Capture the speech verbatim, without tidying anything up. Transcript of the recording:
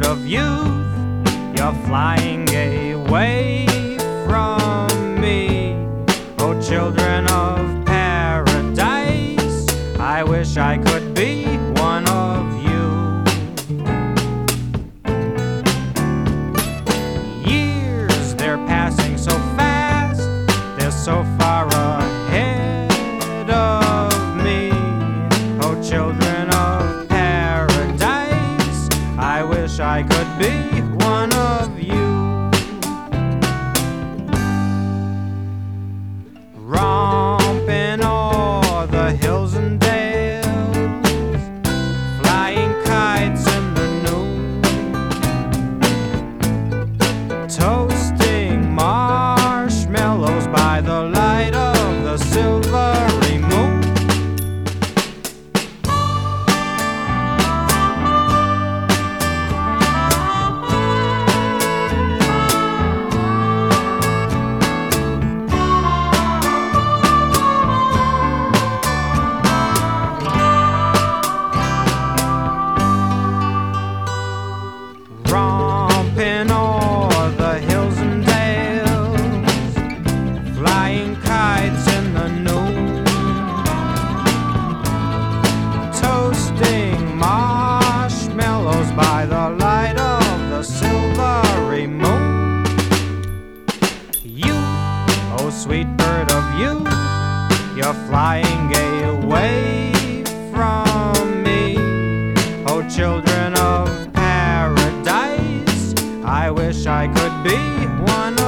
of youth, you're flying away from me. Oh, children of paradise, I wish I could be one of you. Years, they're passing so fast, they're so far ahead of me. Oh, children of paradise, I wish I could be one of you. Romping o'er the hills and dales, flying kites in the noon, toasting marshmallows by the light of the silvery moon. Romping o'er the hills and dales, flying kites in the noon, toasting marshmallows by the light of the silvery moon. You, oh sweet bird of youth, you're flying away from me. Oh, children of paradise, I wish I could be one of